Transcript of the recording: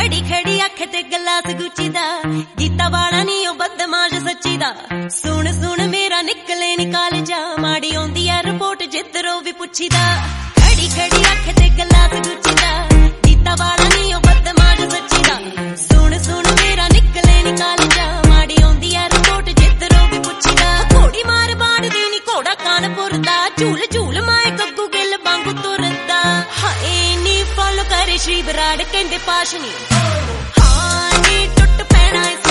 खड़ी खड़ी अख ते गलास गुची दा गीता वाला नी ओ बदमाश सच्ची दा सुन सुन मेरा निकले निकाल जा माड़ी आउंदी ऐ रिपोर्ट जिधरों भी पुछी दा खड़ी खड़ी अख ते गलास गुची दा गीता वाला नी ओ बदमाश सच्ची दा सुन सुन मेरा निकले निकाल जा माड़ी आउंदी ऐ रिपोर्ट जिधरों भी पुछी दा घोड़ी मार बाड़ दी नी घोड़ा कानपुर दा झूल झूल माए गग्गू गिल वांगू तुरदा हाए नी फॉलो करे श्री बराड़ कहंदे पाश नी हाँ नी टुट पैना